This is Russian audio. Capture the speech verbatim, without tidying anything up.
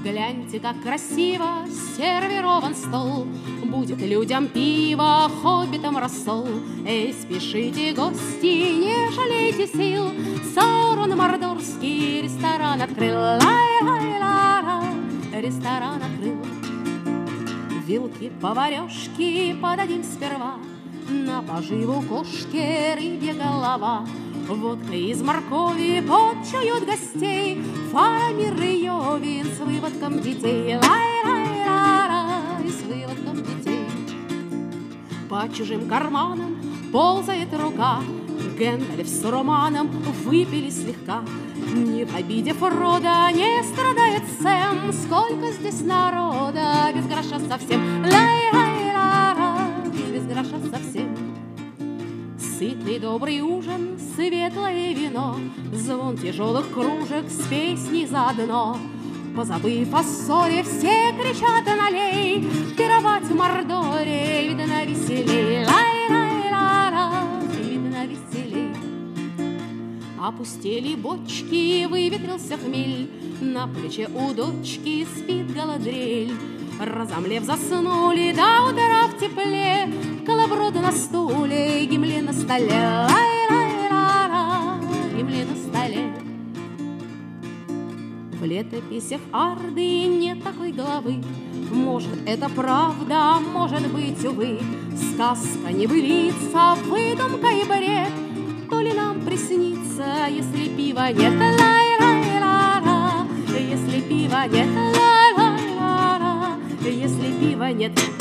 Гляньте, как красиво сервирован стол, будет людям пиво, хоббитам рассол. Эй, спешите, гости, не жалейте сил, Саурон Мордорский ресторан открыл. Лай-лай-ла-ла, ресторан открыл. Вилки, поварешки подадим сперва, на поживу кошке рыбья голова. Водка из моркови почуют гостей, Фарамир и Йовин с выводком детей. Лай-лай-ла-ла, с выводком детей. По чужим карманам ползает рука, Гэндальф с Романом выпили слегка. Не в обиде Фрода не страдает Сэм, Сколько здесь народа, без гроша совсем. Лай-лай-ла-ла, без гроша совсем. Сытный добрый ужин, светлое вино, Звон тяжелых кружек с песней заодно. Позабыв о ссоре, все кричат: налей! Пировать в Мордоре видно веселей. Лай-лай-ла-ла, видно веселей. Опустели бочки, выветрился хмель, На плече у дочки спит Галадриэль. Разомлев, заснули до утра в тепле, Колоброд на стуле, Гимли на столе. Лай-лай-ла-ла, Гимли на столе. В летописях Арды нет такой главы, Может, это правда, может быть, увы. Сказка, небылица, выдумка и бред, То ли нам приснится, если пива нет. Лай-лай-ла-ла, если пива нет. Лай-лай-ла-ла, если пива нет.